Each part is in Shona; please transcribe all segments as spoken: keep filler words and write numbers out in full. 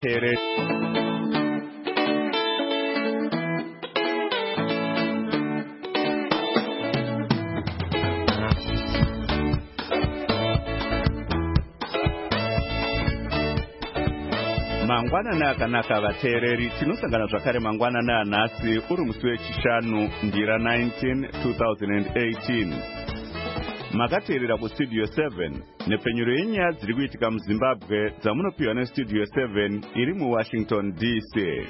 Tere. Mangwanani akanaka vateereri, tinosangana zvakare mangwanani anhasi uri musi wechishanu ndira nineteen two thousand eighteen. Makateerera kustudio seven nepfenyuro yenyaya dziri kuitika muZimbabwe dzamunopiwa nestudio seven iri muWashington D C.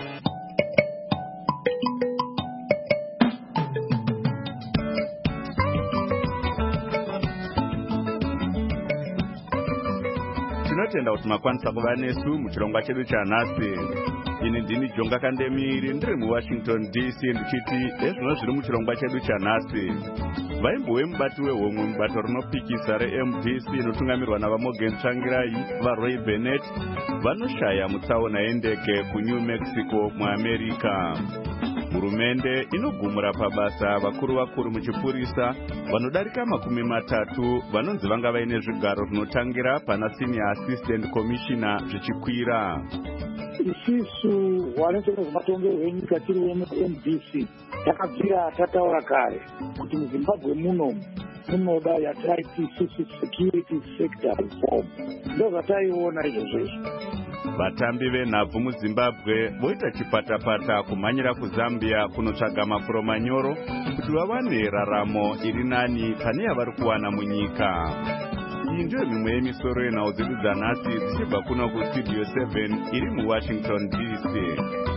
Tinotenda kuti makwanisa kuva nesu muchirongwa chedu chanhasi. Ini ndini Jonga Kandemiri ndiri muWashington D C ndichiti ezvino zviri muchirongwa chedu chanhasi. Vaimbo vemubati wehomwe mubato rinopikisa reM D C inotungamirwa navaMorgan Tsvangirai vaRoy Bennett vanoshaya mutsaona yendege kuNew Mexico muAmerica. Hurumende inogumura pabasa vakuru vakuru muchipurisa vanodarika makumi matatu vanonzi vanga vaine zvigaro zvinotangira pana Senior Assistant Commissioner zvichikwira. Isisu wanoita zvematongerwo enyika tiri vemu M D C takabvira tataura kare kuti muZimbabwe muno munoda yataiti isusu security sector reform. Ndo zvataiona izvozvo. Vatambi venhabvu muZimbabwe voita chipatapata kumhanyira kuZambia kunotsvaga mafuro manyoro kuti vawane raramo iri nani pane yavari kuwana munyika. Iyi ndiyo mimwe yemisoro yenhau dzedu dzanhasi dzichibva kuno kustudio seven iri muWashington D C.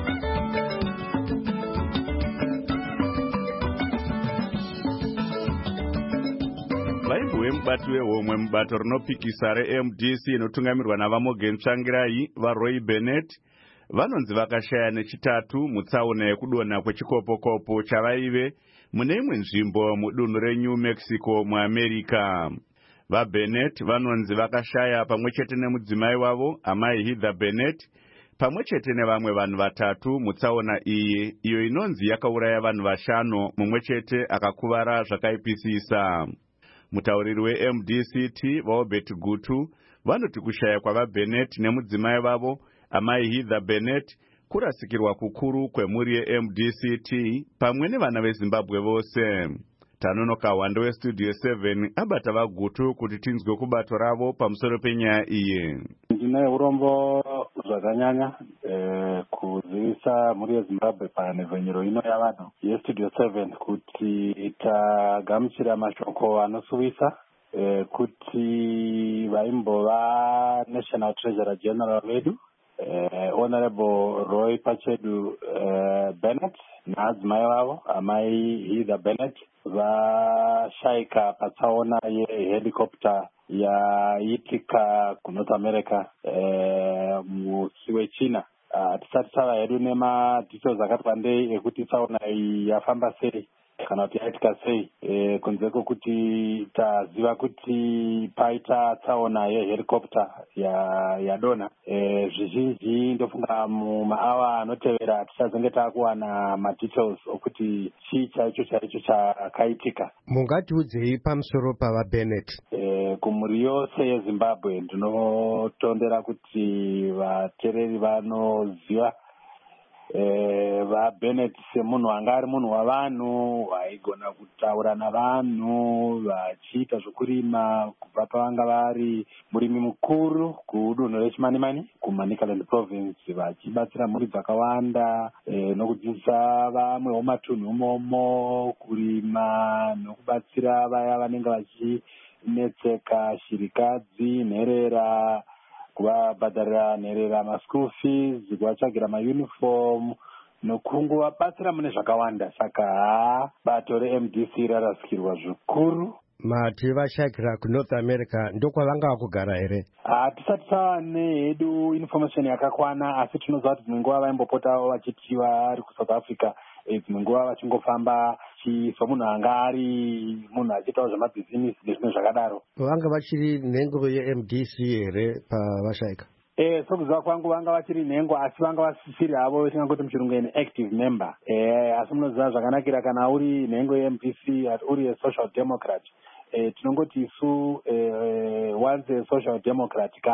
Vaimbo vemubati wehomwe mubato rinopikisa reM D C inotungamirwa navaMorgan Tsvangirai vaRoy Bennett vanonzi vakashaya nechitatu mutsaona yekudonha kwechikopokopo chavaive mune imwe nzvimbo mudunhu reNew Mexico muAmerica. VaBennett vanonzi vakashaya pamwe chete nemudzimai wavo amai Heather Bennett pamwe chete nevamwe vanhu vatatu mutsaona iyi iyo inonzi yakauraya vanhu vashanu mumwe chete akakuvara zvakaipisisa. Mutauriri weM D C T vaObert Gutu vanoti kushaya kwavaBennett nemudzimai vavo amai Heather Bennett kurasikirwa kukuru kwemhuri yeM D C T pamwe nevana veZimbabwe vose. Tanonoka hwando westudio seven abata vaGutu kuti tinzwe kubato ravo pamusoro penyaya iyi. Ndine urombo zvakanyanya eh, kuzivisa mhuri yeZimbabwe panhevhenyero ino yavanhu yestudio seven kuti tagamuchira mashoko anosuvisa eh, kuti vaimbova National Treasurer General vedu eh, Honorable Roy Pachedu eh, Bennett naadzimai vavo amai Heather Bennett vashaika patsaona yehelicopter yaitika kuNorth America eh, musi wechina. Hatisati tava hedu nemadetails akati wandei ekuti tsaona iyi yafamba sei kana kuti yaitika sei e, kunze kwokuti taziva kuti paita tsaona yehelicopter yadonha e, zvizhinji ndofunga mumaawa anotevera tichazenge taakuwana madetails okuti chii chaicho chaicho chakaitika. Mungatiudzei pamusoro pavaBennett? E, kumhuri yose yeZimbabwe ndinotondera kuti vateereri vanoziva Eh, vaBennett semunhu anga ari munhu wavanhu vaigona kutaura navanhu vachiita zvokurima kubva pavanga vari murimi mukuru kudunhu rechimanimani kuManicaland province vachibatsira mhuri dzakawanda eh, nokudzidzisa vamwewo matunhu imomo kurima nokubatsira vaya vanenge vachinetseka shirikadzi nherera kuvabhadharira nherera maschool fees kuvatsvagira mauniform nokungovabatsira mune zvakawanda. Saka ha bato reM D C rarasikirwa zvikuru. Mati vashakira kuNorth America ndokwavanga vakugara here? Hatisati tava nehedu information yakakwana asi tinoziva kuti dzimwe nguva vaimbopotawo vachiti vari kuSouth Africa dzimwe nguva vachingofamba semunhu anga ari munhu achiitawo zvemabhizinisi nezvimwe zvakadaro. Vanga vachiri nhengo yeM D C here pavashaika? Eh, sokuziva kwangu vanga vachiri nhengo asi vanga vasisiri havo vetingangoti muchirungu active member. Eh, asi munoziva zvakanakira kana uri nhengo yeM D C uri social democrat eh, tinongoti isu eh, once a social democrat ka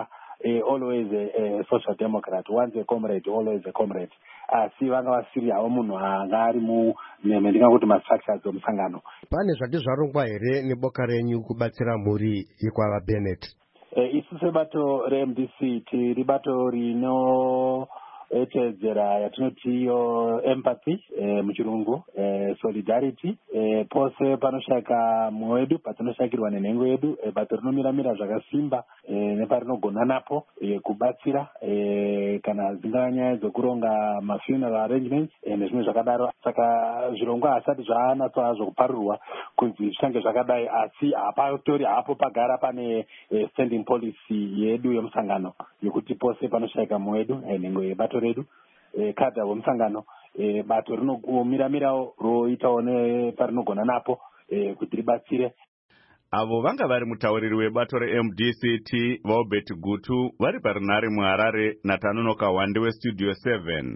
uh, always a, a social democrat, once a comrade always a comrade. Asi vanga vasiri havo munhu anga ari mu mendingakuti mastructures omusangano. Pane zvati zvarongwa here neboka renyu kubatsira mhuri yekwava Bennett? Uh, isu sebato re-M D C tiri bato rino etedzera yatinoti iyo empathy eh, muchirungu eh, solidarity eh, pose panoshaka mumwe wedu patinoshakirwa nenhengo yedu eh, bato rinomiramira zvakasimba eh, neparinogona napo eh, kubatsira eh, kana dzingava nyaya dzokuronga mafuneral arrangements eh, nezvimwe zvakadaro. Saka zvirongwa hasati zvanatsa hazvo kuparurwa kunzi zvichange zvakadai, asi hapatori hapo pagara pane eh, standing policy yedu yemusangano yekuti pose panoshaka mumwe wedu eh, nhengo yebato redu e, kadha vomusangano e, bato rinomiramirawo roitawo neparinogona napo e, kuti ribatsire. Avo vanga vari mutauriri webato re-M D C T vaobert Gutu vari parinhare muHarare naTanonoka Wande westudio seven.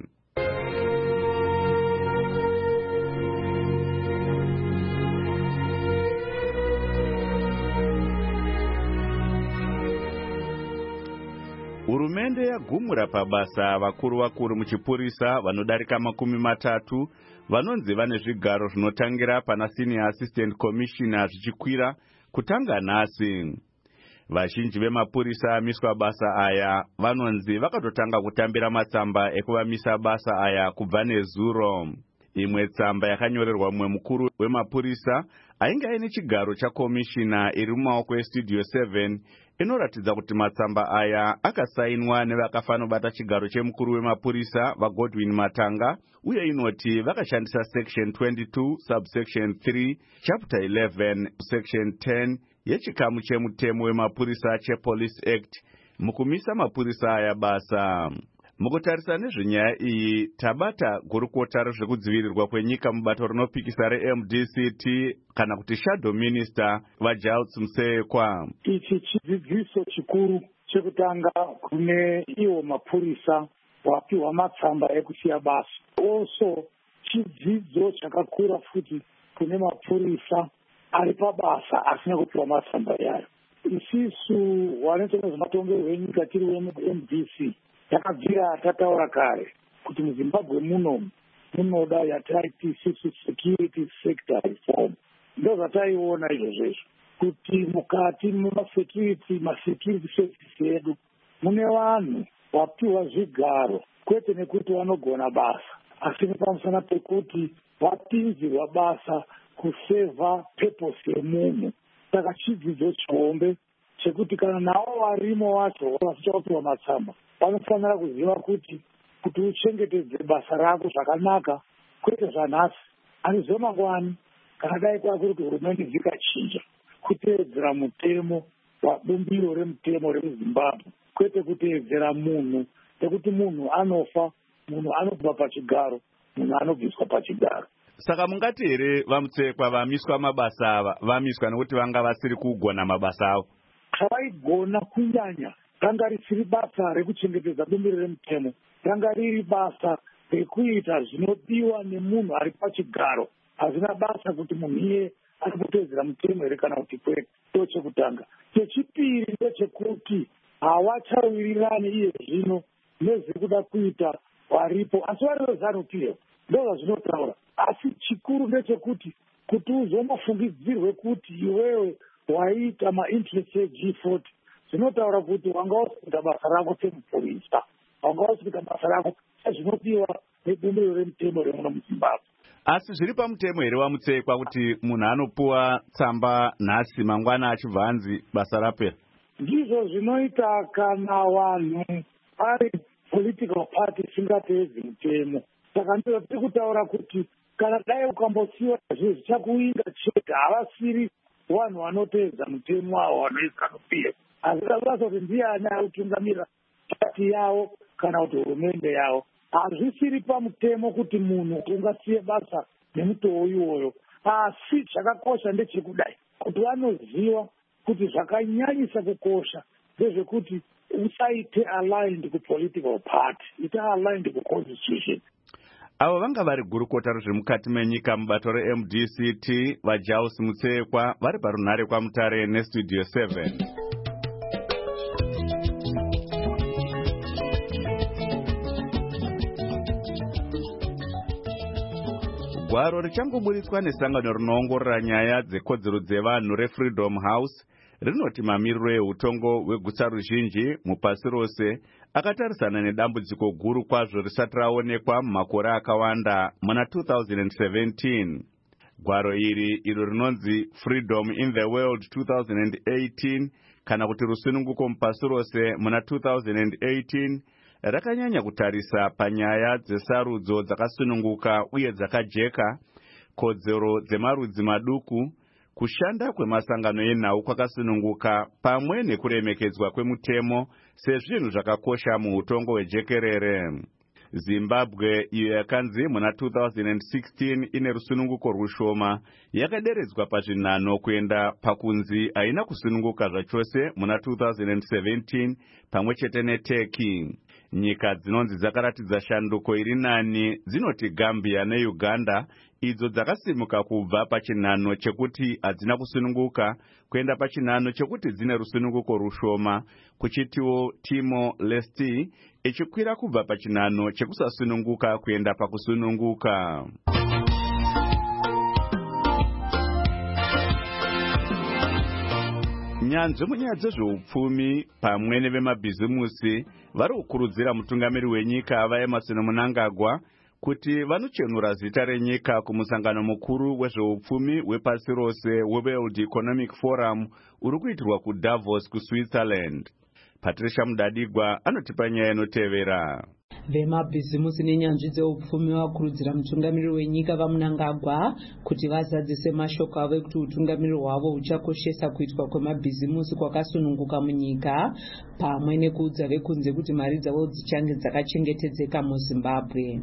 Hurumende yagumura pabasa vakuru vakuru muchipurisa vanodarika makumi matatu vanonzi vane zvigaro zvinotangira pana senior assistant commissioner zvichikwira kutanga nhasi. Vazhinji vemapurisa amiswa basa aya vanonzi vakatotanga kutambira matsamba ekuvamisa basa aya kubva nezuro. Imwe tsamba yakanyorerwa mumwe mukuru wemapurisa ainge aine chigaro chakomishina iri mumaoko estudio seven inoratidza kuti matsamba aya akasainwa nevakafanobata chigaro chemukuru wemapurisa vaGodwin Matanga, uye inoti vakashandisa section twenty-two subsection three chapter eleven section ten yechikamu chemutemo wemapurisa chePolice Act mukumisa mapurisa aya basa. Mukutarisa nezvenyaya iyi tabata gurukota rezvekudzivirirwa kwenyika mubato rinopikisa re-M D C T kana kuti shadow minister vaGiles Msekwa. Ichi chidzidziso chikuru chekutanga kune iwo mapurisa wapiwa matsamba ekusiya basa. Also chidzidzo chakakura futi kune mapurisa ari pabasa asina kupiwa matsamba yayo. Isisu wanoita nezvematongerwo enyika tiri we-M D C takabvira tataura kare kuti muZimbabwe muno munoda yataiti security sector reform. Ndo zvataiona izvozvo kuti mukati mumasecurity masecurity services edu mune vanhu vapiwa zvigaro kwete nekuti vanogona basa, asi nepamusana pekuti vapinzirwa basa kuseva purpose yemunhu. Saka chidzidzo chihombe chekuti kana navo varimo vacho vasichapiwa matsamba vanofanira kuziva kuti kuti uchengetedze basa rako zvakanaka kwete zvanhasi anizo mangwani kana dai kwakuri kuti hurumende dzikachinja kuteedzera mutemo wabumbiro remutemo remuZimbabwe kwete kuteedzera munhu, nekuti munhu anofa, munhu anobva pachigaro, munhu anobviswa pachigaro. Saka mungati here vaMutsekwa vamiswa mabasa ava vamiswa nekuti vanga vasiri kugona mabasa avo? Havaigona kunyanya, ranga risiri basa rekuchengetedza bumbiro remutemo, ranga riri basa rekuita zvinodiwa nemunhu ari pachigaro. Hazina basa kuti munhu iye ari kuteedzera mutemo here kana kuti kwete. Ndo chekutanga. Chechipiri ndechekuti havachawirirani iye zvino nezviri kuda kuita varipo, asi varivo ZANU-P F ndo zvazvinotaura. Asi chikuru ndechekuti kuti uzombofungidzirwe kuti iwewe waita mainterest eG forty zvinotaura kuti wanga usikuita basa rako semupurisa, wanga usikuita basa rako sezvinodiwa nebumbiro remutemo remuno muZimbabwe. Asi zviri pamutemo here waMutsekwa kuti munhu anopuwa tsamba nhasi mangwana achibva anzi basa rapera? Ndizvo zvinoita kana vanhu ari political party singateedzi mutemo. Saka ndizvo tiri kutaura kuti kana dai ukambosiyiwa zvinhu zvichakuinga chete, havasiri vanhu vanoteedza mutemo wavo vanoiswa ZANU-P F. Hazvina basa kuti ndiani ari kutungamirira pati yavo kana kuti hurumende yavo. Hazvisiri pamutemo kuti munhu ungasiye basa nemutoo iwoyo, asi chakakosha ndechekudai kuti vanoziva kuti zvakanyanyisa kukosha ndezvekuti usaite aligned kupolitical party, ita aligned kuconstitution. Avo vanga vari gurukota rezvemukati menyika mubato re-M D C T vaGiles Msekwa vari parunhare kwaMutare nestudio seven. Gwaro richangoburitswa nesangano rinoongorora nyaya dzekodzero dzevanhu reFreedom House rinoti mamiriro eutongo hweguta ruzhinji mupasi rose akatarisana nedambudziko guru kwazvo risati raonekwa mumakore akawanda muna two thousand seventeen. Gwaro iri iro rinonzi Freedom in the World two thousand eighteen kana kuti rusununguko mupasi rose muna two thousand eighteen rakanyanya kutarisa panyaya dzesarudzo dzakasununguka uye dzakajeka, kodzero dzemarudzi maduku, kushanda kwemasangano enhau kwakasununguka pamwe nekuremekedzwa kwemutemo sezvinhu zvakakosha muutongo hwejekerere. Zimbabwe, iyo yakanzi muna two thousand sixteen ine rusununguko rushoma, yakaderedzwa pazvinhanho kuenda pakunzi haina kusununguka zvachose muna two thousand seventeen pamwe chete neTurkey. Nyika dzinonzi dzakaratidza shanduko iri nani dzinoti Gambia neUganda, idzo dzakasimuka kubva pachinhanho chekuti hadzina kusununguka kuenda pachinhanho chekuti dzine rusununguko rushoma, kuchitiwo Timor Leste ichikwira kubva pachinhanho chekusasununguka kuenda pakusununguka. Nyanzvi munyaya dzezveupfumi pamwe nevemabhizimusi vari kukurudzira mutungamiri wenyika vaEmmerson Mnangagwa kuti vanochenura zita renyika kumusangano mukuru wezveupfumi wepasi rose weWorld Economic Forum uri kuitirwa kuDavos kuSwitzerland. Patricia Mudadigwa anotipa nyaya inotevera. Vemabhizimusi nenyanzvi dzeupfumi vakurudzira mutungamiri wenyika vaMnangagwa kuti vazadzise mashoko avo ekuti utungamiri hwavo huchakoshesa kuitwa kwemabhizimusi kwakasununguka munyika pamwe nekuudza vekunze kuti mari dzavo dzichange dzakachengetedzeka muZimbabwe.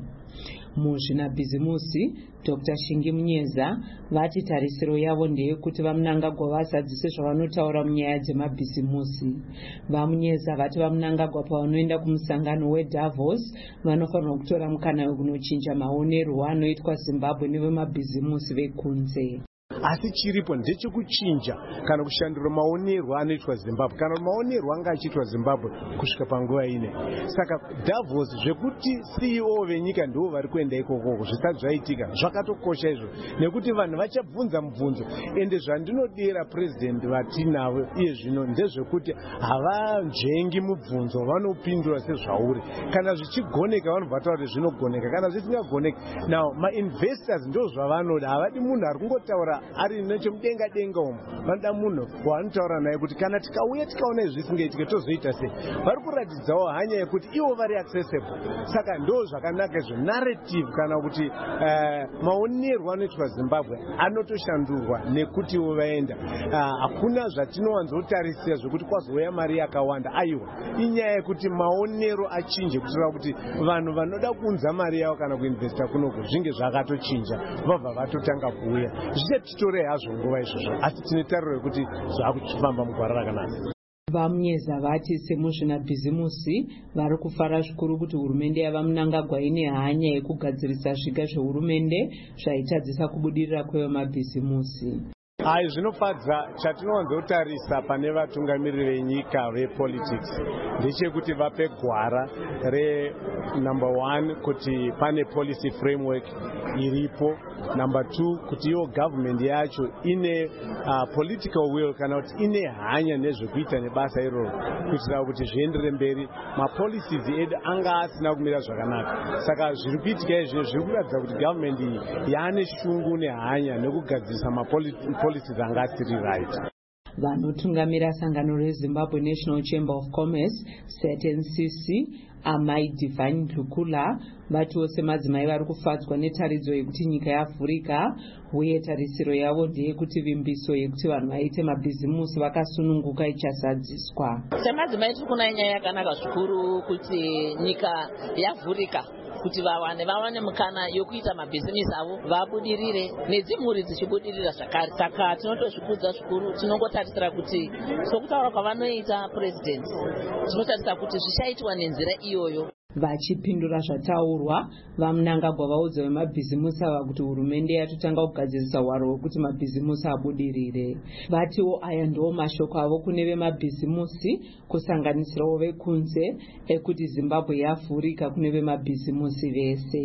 Muzvinabhizimusi Doctor Shingi Munyeza vati tarisiro yavo ndeyekuti vaMnangagwa vazadzise zvavanotaura munyaya dzemabhizimusi. VaMunyeza vati vaMnangagwa pavanoenda kumusangano weDavos vanofanirwa kutora mukana wekunochinja maonerwo anoitwa Zimbabwe nevemabhizimusi vekunze. Asi chiripo ndechekuchinja kana kushandura maonerwo anoitwa Zimbabwe kana maonerwo anga achiitwa Zimbabwe kusvika panguva ine. Saka Davos zvekuti C E O venyika ndivo vari kuenda ikoko zvisati zvaitika zvakatokosha izvo nekuti vanhu vachabvunza mubvunzo, ende zvandinodira president vatinavo iye zvino ndezvekuti havanzvengi mubvunzo, vanopindura sezvauri. Kana zvichigoneka vanobva taura kuti zvinogoneka, kana zvisingagoneki now mainvestors ndo zvavanoda, havadi munhu ari kungotaura ari nechemudenga denga umo, vanoda munhu waanotaura naye kuti kana tikauya tikaona izvi zvisingaitike tozoita sei. Vari kuratidzawo hanya yekuti ivo vari accessible. Saka ndo zvakanaka izvo, narrative kana kuti uh, maonerwo anoitwa Zimbabwe anotoshandurwa nekuti ivo vaenda. Hakuna uh, zvatinowanzotarisira zvekuti kwazouya mari yakawanda. Aiwa, inyaya yekuti maonero achinje kuitira kuti vanhu vanoda kuunza mari yavo kana kuinvesta kunoku zvinge zvakatochinja vabva vatotanga kuuya. Zvichatitorei hazvo nguva izvozvo, asi tine tariro yekuti zvaakufamba mugwara rakanaka. VaMunyeza vati semuzvinabhizimusi vari kufara zvikuru kuti hurumende yavaMnangagwa ine hanya yekugadzirisa zviga zvehurumende zvaitadzisa kubudirira kwevemabhizimusi. Hai, zvinofadza chatinowanzotarisa pane vatungamiriri venyika vepolitics ndechekuti vape gwara re number one kuti pane policy framework iripo, number two kuti iyo government yacho ine uh, political will kana kuti ine hanya nezvekuita nebasa iroro kuitira kuti zviendere mberi. Mapolicies edu anga asina kumira zvakanaka, saka zviri kuitika izvi zviri kuratidza kuti government iyi yaane shungu nehanya nekugadzirisa mapolicies anga asiri right. Vanotungamira sangano reZimbabwe National Chamber of Commerce S E T N C C Amai Divine Lukula vatiwo semadzimai vari kufadzwa netaridzo yekuti nyika yavhurika uye tarisiro yavo ndeyekuti vimbiso yekuti vanhu vaite mabhizimusi vakasununguka ichazadziswa. Semadzimai tiri kuona nyaya yakanaka zvikuru kuti nyika yavhurika kuti vawane vawane mukana yokuita mabhizimusi avo vabudirire nedzimhuri dzichibudirira zvakare. Saka tinotozvikudza zvikuru, tinongotarisira kuti sokutaura kwavanoita president tinotarisira kuti zvichaitwa nenzira iyoyo. Vachipindura zvataurwa, vaMnangagwa vaudza vemabhizimusi ava kuti hurumende yatotanga kugadzirisa hwaro hwekuti mabhizimusi abudirire. Vatiwo aya ndiwo mashoko avo kune vemabhizimusi kusanganisirawo vekunze ekuti Zimbabwe yavhurika kune vemabhizimusi vese.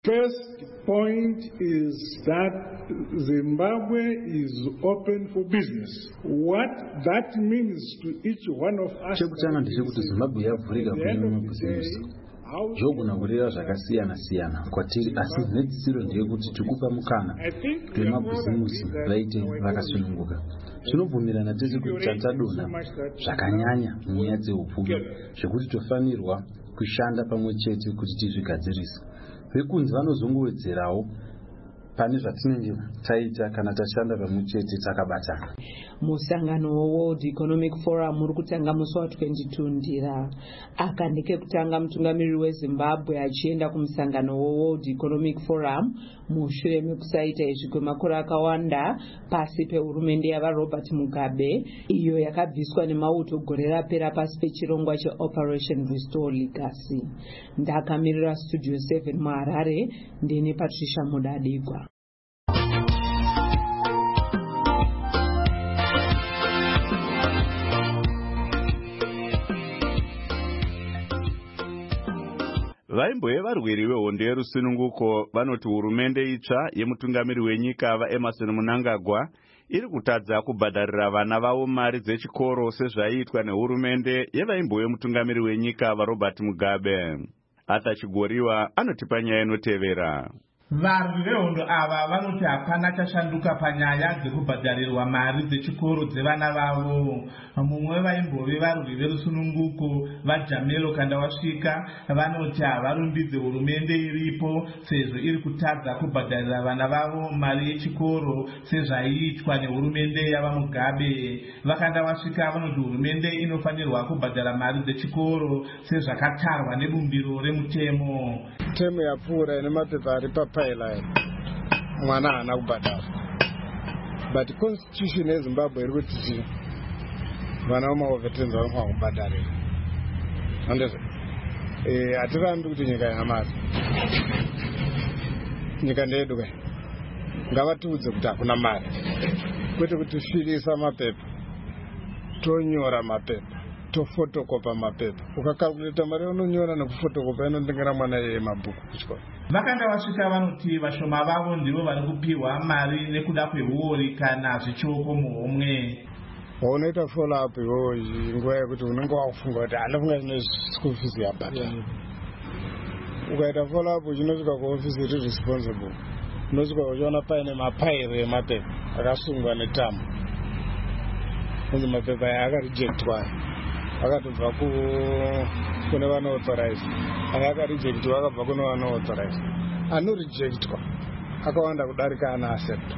First point is that Zimbabwe is open for business. What that means to each one of us. Chekutanga ndechekuti Zimbabwe yavhurika kune mabhizimusi. Zvogona kureva zvakasiyana siyana kwatiri, asi nedzisiro ndeyekuti tikupa mukana wemabhizimusi vaite vakasununguka. Tinobvumirana tese kuti tachadonha zvakanyanya munyaya dzeupfumi zvekuti tofanirwa kushanda pamwe chete kuti tizvigadzirise. Vekunzi vanozongowedzerawo pane zvatinenge taita kana tashanda pamwe chete takabatana. Musangano World Economic Forum uri kutanga musi wa twenty-two ndira. Aka ndekekutanga mutungamiriri weZimbabwe achienda kumusangano World Economic Forum mushure mekusaita izvi kwemakore akawanda pasi pehurumende yava Robert Mugabe, iyo yakabviswa nemauto gore rapera pasi pechirongwa cheOperation Restore Legacy. Ndakamirira Studio seven muHarare, ndine Patricia Mudadegwa. Vaimboye varwiri vehondo yerusununguko vanoti hurumende itsva yemutungamiri wenyika vaEmmerson Mnangagwa iri kutadza kubhadharira vana vavo mari dzechikoro sezvaiitwa nehurumende yevaimboye mutungamiri wenyika vaRobert Mugabe. Arthur Chigoriwa anotipa nyaya inotevera. Varwi vehondo ava vanoti hapana chashanduka panyaya dzekubhadharirwa mari dzechikoro dzevana vavo. Mumwe vaimbove varwi verusununguko vaJamelo Kandawasvika vanoti havarumbidze hurumende iripo sezvo iri kutadza kubhadharira vana vavo mari yechikoro sezvaiitwa nehurumende yavaMugabe. VaKandawasvika vanoti hurumende inofanirwa kubhadhara mari dzechikoro sezvakatarwa nebumbiro remutemo. Temu yapfuura ine mapepa ari papipeline mwana haana kubhadhara, but constitution yeZimbabwe iri kuti vana vamaovetenzi vanofanira kubhadharira. Andezvo eh hatirambi kuti nyika ina mari, nyika ndeyedu kai, ngavatiudze kuti hakuna mari, kwete kuti filisa mapepa, tonyora mapepa, tofotokopa mapepa. Ukakalkuleta mari unonyora nekufotokopa inondengera mwana yeye mabhuku kuchikoro. VaKandawasvika vanoti vashoma vavo ndivo vari kupiwa mari nekuda kwehuori kana zvichoko muhomwe. Unoita follow up iwo nguva yekuti unenge wakufunga kuti anofunga ine school fees yabhadhara. Ukaita follow up uchinosvika kuofisi iri responsible, unosvika uchiona paine mapairi emapepa akasungwa netamu, kunzi mapepa aya akarejectwa, akatobva kune vanoauthorize, aya akarejectwa akabva kune vanoauthorize. Anorejectwa akawanda kudarika ana accept.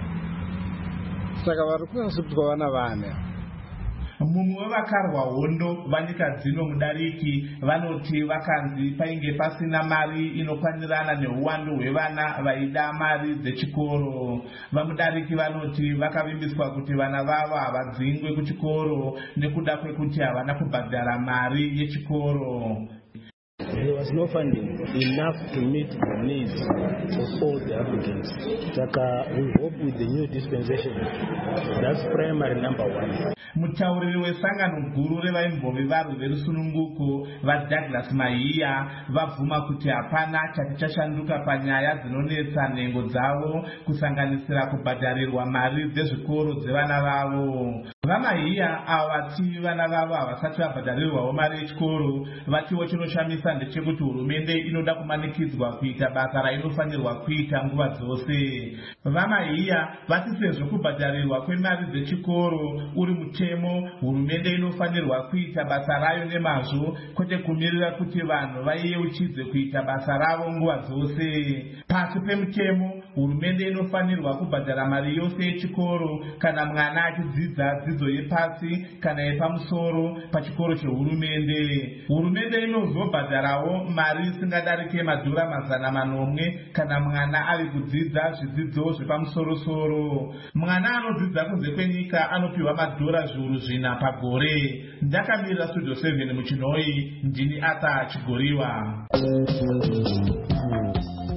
Saka vari kuacceptwa vana vane. Mumwe wavakarwa hondo vanyika dzino mudariki vanoti vakanzi painge pasina mari inokwanirana neuwandu hwevana vaida mari dzechikoro. Vamudariki vanoti vakavimbiswa kuti vana vavo havadzingwe kuchikoro nekuda kwekuti havana kubhadhara mari yechikoro. There was no funding enough to meet the needs of all the applicants. Saka we hope with the new dispensation, that's primary number one. Mutauriri wesangano guru revaimbove varwi verusununguko vaDouglas Mahiya vabvuma kuti hapana chati chashanduka panyaya dzinonetsa nhengo dzavo kusanganisira kubhadharirwa mari dzezvikoro dzevana vavo. VaMahiya avo vati vana vavo havasati vabhadharirwawo mari yechikoro, vatiwo chinoshamisa ndechekuti hurumende inoda kumanikidzwa kuita basa rainofanirwa kuita nguva dzose. VaMahiya vati sezvo kubhadharirwa kwemari dzechikoro uri mutemo, hurumende inofanirwa kuita basa rayo nemazvo, kwete kumirira kuti vanhu vaiyeuchidze kuita basa ravo nguva dzose. Pasi pemutemo, hurumende inofanirwa kubhadhara mari yose yechikoro kana mwana achidzidza dzidzo yepasi kana yepamusoro pachikoro chehurumende. Hurumende inozobhadharawo mari isingadarike madhora mazana manomwe kana mwana ari kudzidza zvidzidzo zvepamusoro-soro. Mwana anodzidza kunze kwenyika anopiwa madhora zviuru zvina pagore. Ndakamirira Studio seven muChinoi, ndini Arthur Chigoriwa.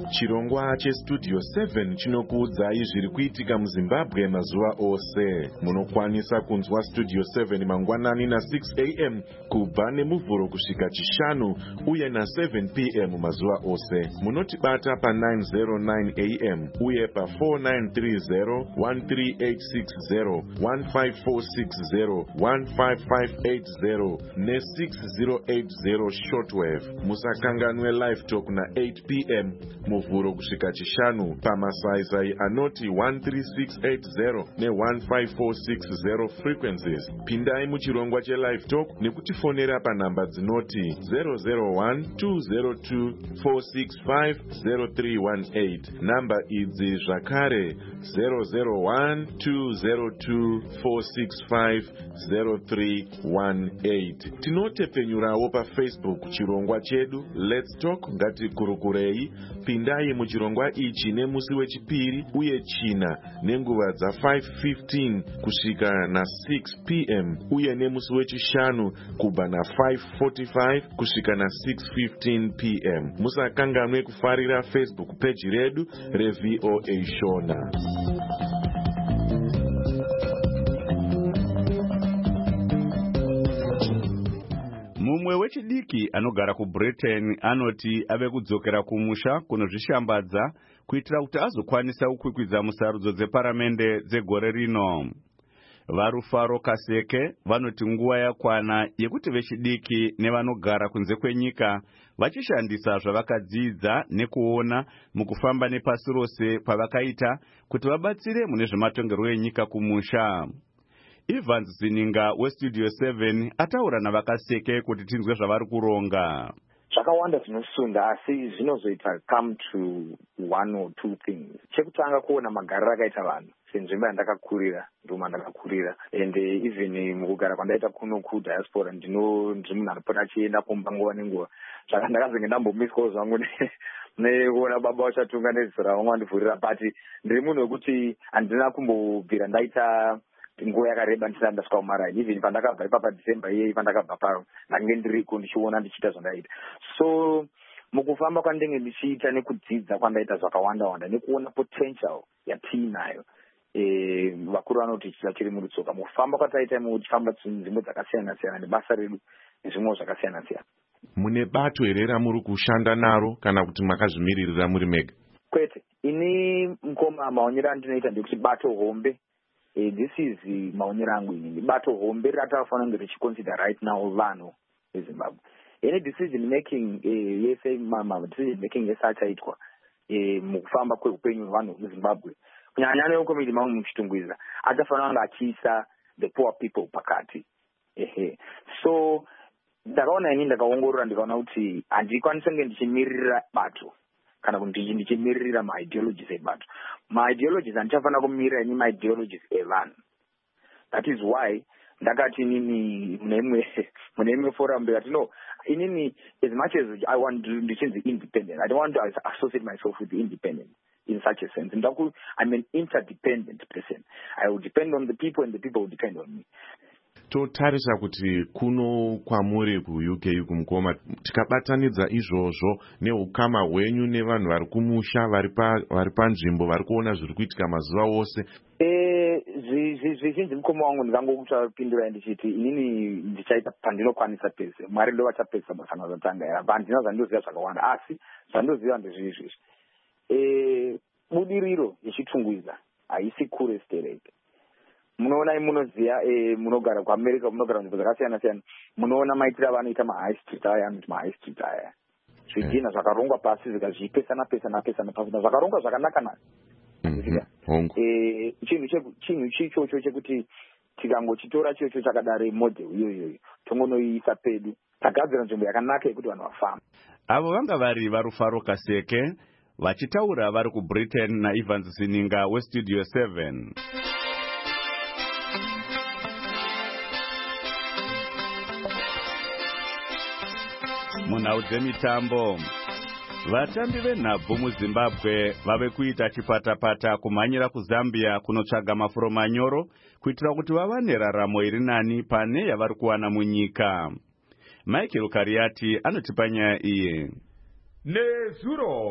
chirongwa chestudio seven chinokuudzai zviri kuitika muzimbabwe mazuva ose. Munokwanisa kunzwa studio seven mangwanani na six a m kubva nemuvhuro kusvika chishanu uye na seven p m mazuva ose. Munotibata pa nine oh nine a m uye pa four nine three zero, one three eight six zero, one five four six zero, one five five eight zero ne six zero eight zero shortwave. Musakanganwe live talk na eight p m muvhuro kusvika chishanu pamasaisai anoti one three six eight zero ne one five four six zero frequencies. Pindai muchirongwa chelive talk nekutifonera panhamba dzinoti zero zero one two zero two four six five zero three one eight. Namba idzi zvakare zero zero one two zero two four six five zero three one eight. Tinotepenyurawo pa Facebook chirongwa chedu Let's Talk ngatikurukurei. Pindai muchirongwa ichi nemusi wechipiri uye china nenguva dza five fifteen kusvika na six p m uye nemusi wechishanu kubva na five forty-five kusvika na six fifteen p m. Musakanganwe kufarira Facebook page redu reV O A Shona. Mumwe wechidiki anogara kuBritain anoti ave kudzokera kumusha kunozvishambadza kuitira kuti azokwanisa kukwikwidza musarudzo dzeparamende dzegore rino. Varufaro Kaseke vanoti nguva yakwana yekuti vechidiki nevanogara kunze kwenyika vachishandisa zvavakadzidza nekuona mukufamba nepasi rose pavakaita kuti vabatsire mune zvematongerwo enyika kumusha. Evans Zininga westudio seven ataura navakaseke kuti tinzwe zvavari kuronga. Zvakawanda zvinosunda asi zvinozoita come to one or two things. Chekutanga kuona magariro akaita vanhu senzvimbo yandakakurira nduma ndakakurira ende even mukugara kwandaita kuno kudiaspora ndino ndimunhu anopota achienda kumba nguva nenguva. Zvaka ndakazenge ndambomiswawo zvangu nekuona baba vachatunga nezera vamwe vandivhurira bhati ndiri munhu wekuti handina kumbobvira ndaita nguva yakareba ndisati ndasvika kumaraini. Even pandakabva ipapa December iyei pandakabva paro ndange ndiriko ndichiona ndichiita zvandaita. So mukufamba kwandenge ndichiita nekudzidza kwandaita zvakawanda wanda nekuona potential yatiinayo eh vakuru vanoti chisa chiri murutsoka mufamba kwataita muchifamba nzvimbo dzakasiyana siyana nebasa redu nezvimwe zvakasiyana siyana. Mune bato herera muri kushanda naro kana kuti makazvimiririra muri mega? Kwete, ini mkoma maonyero andinoita ndekuti bato hombe. Uh, this is the maonyero angu inini. Bato hombe ratafana kunge richiconsider right now vanhu veZimbabwe. Any decision making uh, yese mama decision making yesachaitwa uh, mukufamba kweupenyu hwevanhu veZimbabwe. Kunyanya nekomiti mangu muchitungwiza achafana kunge achiisa the poor people pakati. Ehe. So ndakaona ini ndakaongorora ndikaona kuti handikwanisa kunge ndichimirira bato kana kuti ndichimirira maideologies ebato. Maideologies handichafana kumirira ini maideologies evanhu. That is why ndakati inini mune imwe forum ndikati no inini as much as I want to ndichinzi independent, I don't want to associate myself with the independent in such a sense. Ndaku I'm an interdependent person. I will depend on the people and the people will depend on me. Totarisa kuti kuno kwamuri ku-U K kumukoma tikabatanidza izvozvo neukama hwenyu nevanhu vari kumusha vari panzvimbo vari kuona zviri kuitika mazuva ose. Eh zvizhinji mukoma wangu ndingangokutapindura ndichiti inini ndichaita pandinokwanisa pese. Mwari ndo vachapesa basa nazotanga ya vandina zvandoziva zvakawanda asi zvandoziva ndezvizvi. Eh budiriro yechitungwiza haisi kure stereke. Munoona imunoziya eh munogara kuAmerica munogara nzvimbo dzakasiyana siyana munoona maitira vanoita mahigh street aya anoti mahigh street aya zvidhina zvakarongwa pasi zvikazvipesana pesana pesana pasina zvakarongwa zvakanaka naka. Eh chinhu chinhu chichocho chekuti tikangochitora chicho chakadare model iyoyo tongonoisa pedu tagadzira nzvimbo yakanaka yekuti vanhu vafamba. Avo vanga vari Varufaro Kaseke vachitaura vari kuBritain naEvans Zininga westudio seven. Munhau dzemitambo. Vatambi venhabvu muZimbabwe vave kuita chipatapata kumhanyira kuZambia kunotsvaga mafuro manyoro kuitira kuti vawane raramo iri nani pane yavari kuwana munyika. Michael Kariati anotipa nyaya iyi. Nezuro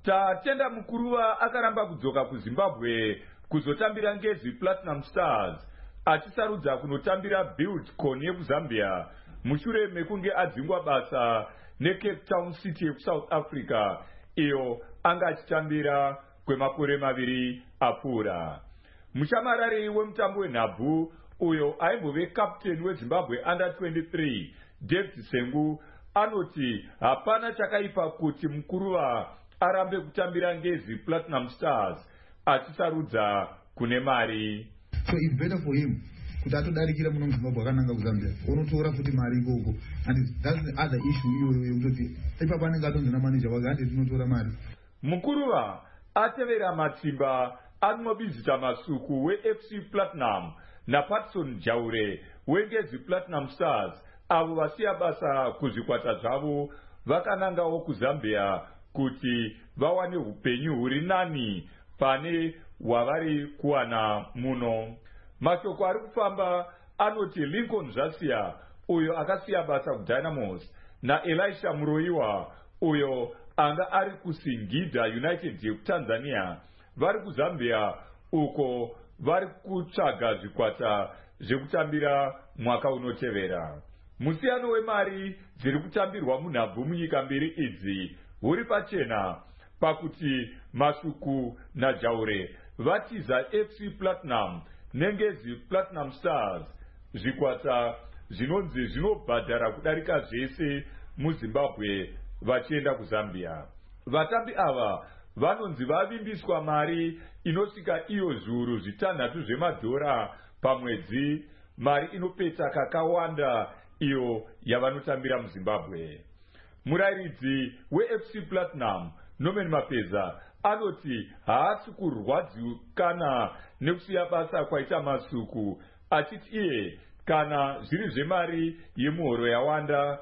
tatenda Mukuruva akaramba kudzoka kuZimbabwe kuzotambira Ngezi Platinum Stars achisarudza kunotambira Buildcon yekuZambia mushure mekunge adzingwa basa neCape Town City yekuSouth Africa iyo anga achitambira kwemakore maviri apfuura. Mushamarari wemutambo wenhabvu uyo aimbove captain weZimbabwe under twenty-three David Sengu anoti hapana chakaipa kuti Mukuruva arambe kutambira Ngezi Platinum Stars achisarudza kune mari. So it's better for him kuti atodarikira muno muZimbabwe akananga kuZambia unotora futi mari ikoko, and that's the other issue iyoyo yekutoti ipapo anenge atonzi namanager wake ati tinotora mari. Mukuruva atevera matsimba anomobizita masuku weF C Platinum naPatson Jaure weNgezi Platinum Stars avo vasiya basa kuzvikwata zvavo vakanangawo kuZambia kuti vawane upenyu huri nani pane hwavari kuwana muno. Mashoko ari kufamba anoti Lincoln Zvasiya uyo akasiya basa kuDynamos naElisha Muroiwa uyo anga ari kuSingida United yekuTanzania vari kuZambia uko vari kutsvaga zvikwata zvekutambira mwaka unotevera. Musiyano wemari dziri kutambirwa munhabvu munyika mbiri idzi huri pachena pakuti Masuku naJaure vatiza F C Platinum neNgezi Platinum Stars zvikwata zvinonzi zvinobhadhara kudarika zvese muZimbabwe vachienda kuZambia. Vatambi ava vanonzi vavimbiswa mari inosvika iyo zviuru zvitanhatu zvemadhora pamwedzi, mari inopeta kakawanda iyo yavanotambira muZimbabwe. Murayiridzi weF C Platinum Norman Mapeza anoti haasi kurwadzikana nekusiya basa kwaita Masuku, achiti iye kana zviri zvemari yemuhoro yawanda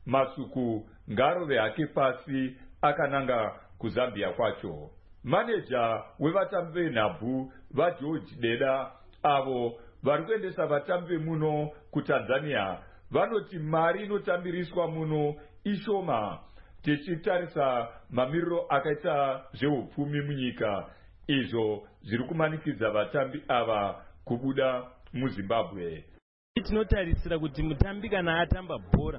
Masuku ngarove hake pasi akananga kuZambia kwacho. Maneja wevatambi venhabvu vaGeorge Deda avo vari kuendesa vatambi muno kuTanzania vanoti mari inotambiriswa muno ishoma tichitarisa mamiriro akaita zveupfumi munyika, izvo zviri kumanikidza vatambi ava kubuda muZimbabwe. Tinotarisira kuti mutambi kana atamba bhora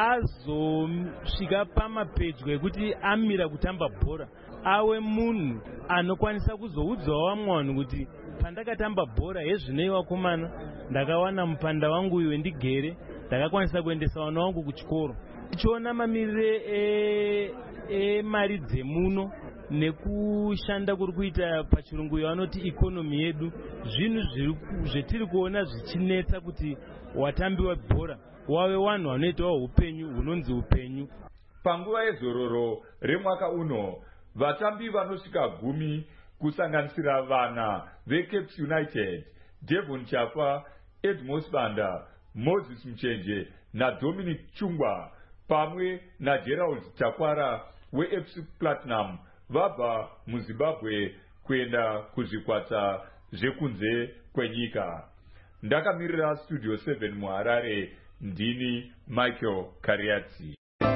azosvika pamapedyo ekuti amira kutamba bhora awe munhu anokwanisa kuzoudzawo vamwe vanhu kuti pandakatamba bhora hezvinei vakomana ndakawana mupanda wangu uyu wendigere, ndakakwanisa kuendesa vana vangu kuchikoro. Tichiona mamirire emari e dzemuno nekushanda kuri kuita pachirungu yavanoti ikonomi yedu, zvinhu zvetiri kuona zvichinetsa kuti watambi webhora wave vanhu vanoitawo upenyu hunonzi upenyu. Panguva yezororo remwaka uno vatambi vanosvika gumi kusanganisira vana veCapes United Devon Chafa, Edmos Banda, Moses Mchenje naDominic Chungwa pamwe naGerald Takwara weF C Platinum vabva muZimbabwe kuenda kuzvikwata zvekunze kwenyika. Ndakamirira Studio seven muHarare, ndini Michael Kariatsi.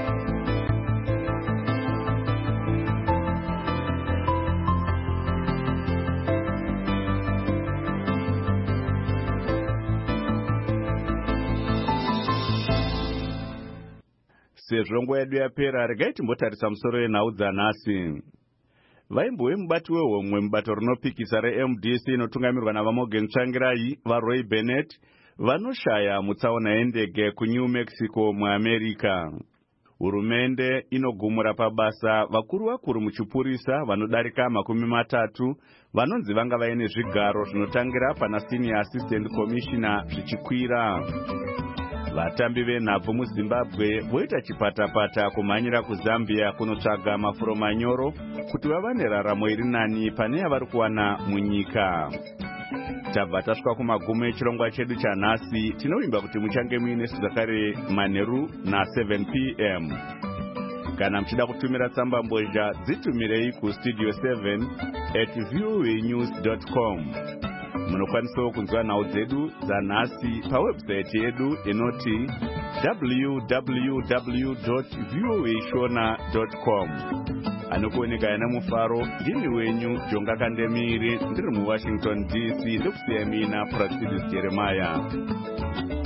Sezvo nguva yedu yapera, regai timbotarisa musoro wenhau dzanhasi. Vaimbove mubati wehomwe mubato rinopikisa reM D C inotungamirwa navaMorgan Tsvangirai vaRoy Bennett vanoshaya mutsaona yendege kuNew Mexico muAmerica. Hurumende inogumura pabasa vakuru vakuru muchipurisa vanodarika makumi matatu vanonzi vanga vaine zvigaro zvinotangira pana Senior Assistant Commissioner zvichikwira. Vatambi venhabvu muZimbabwe voita chipatapata kumhanyira kuZambia kunotsvaga mafuro manyoro kuti vava neraramo iri nani pane yavari kuwana munyika. Tabva tasvika kumagumo echirongwa chedu chanhasi. Tinovimba kuti muchange muinesu zvakare manheru na seven p m Kana muchida kutumira tsamba mbozha dzitumirei kustudio seven at voanews dot com. munokwanisawo kunzwa nhau dzedu dzanhasi pawebhusaiti yedu inoti w w w dot voa shona dot com. anokuoneka yana mufaro ndini wenyu jonga kandemiri ndiri muwashington D C ndokusiyamina Prasidis Jeremiah.